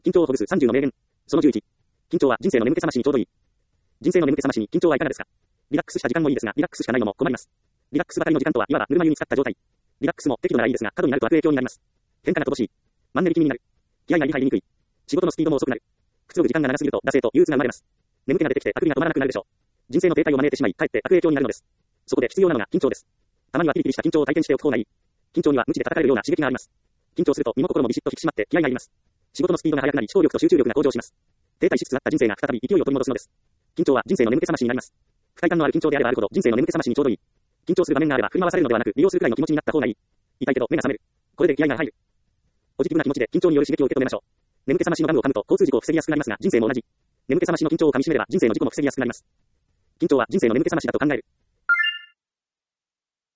緊張をほぐす30の名言。その11。緊張は人生の眠気覚ましにちょうどいい。人生の眠気覚ましに緊張はいかがですか？リラックスした時間もいいですが、リラックスしかないのも困ります。リラックスばかりの時間とは、いわばぬるま湯に浸った状態。リラックスも適度ならいいですが、過度になると悪影響になります。変化が乏しい。マンネリ気味になる。気合が入りにくい。仕事のスピードも遅くなる。くつろぐ時間が長すぎると、惰性と憂鬱が生まれます。眠気が出てきて、あくびが止まらなくなるでしょう。人生の停滞を招いてしまい、かえって悪影響になるのです。そこで必要なのが緊張です。たまにはピリピリした緊張を体験しておく方がいい。緊張には無知で叩かれるような刺激があります。緊張すると身も心もビシッと引き締まって気合が入ります。仕事のスピードが速くなり、思考力と集中力が向上します。停滞しつつあった人生が再び勢いを取り戻すのです。緊張は人生の眠気覚ましになります。不快感のある緊張であればあるほど人生の眠気覚ましにちょうどいい。緊張する場面があれば振り回されるのではなく、利用するくらいの気持ちになった方がいい。痛いけど目が覚める。これで気合が入る。ポジティブな気持ちで緊張による刺激を受け止めましょう。眠気覚ましのガムを噛むと交通事故を防ぎやすくなりますが、人生も同じ。眠気覚ましの緊張を噛み締めれば人生の事故も防ぎやすくなります。緊張は人生の眠気覚ましだと考える。